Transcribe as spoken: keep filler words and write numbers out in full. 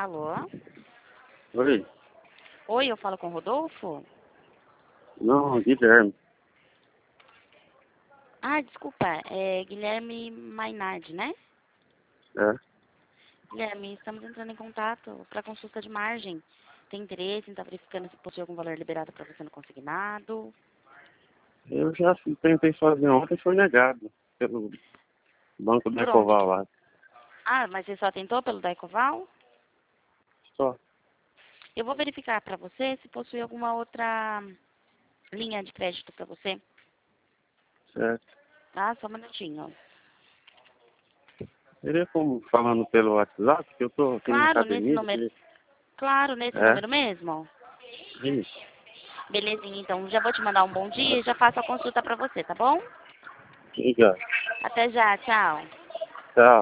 Alô? Oi? Oi, eu falo com o Rodolfo? Não, Guilherme. Ah, desculpa, é Guilherme Mainardi, né? É. Guilherme, estamos entrando em contato para consulta de margem. Tem interesse em estar verificando se possui algum valor liberado para você no consignado? Eu já tentei fazer ontem e foi negado pelo banco da Por onde? Ecoval que- lá. Ah, mas você só tentou pelo da Ecoval? Só. Eu vou verificar para você se possui alguma outra linha de crédito para você, Certo. tá? Só um minutinho. Seria como falando pelo WhatsApp, que eu tô aqui na Claro, nesse academia. número. Que... Claro, nesse É. número mesmo? Isso. Belezinha, então já vou te mandar um bom dia e já faço a consulta para você, tá bom? Obrigado. Até já, tchau. Tchau.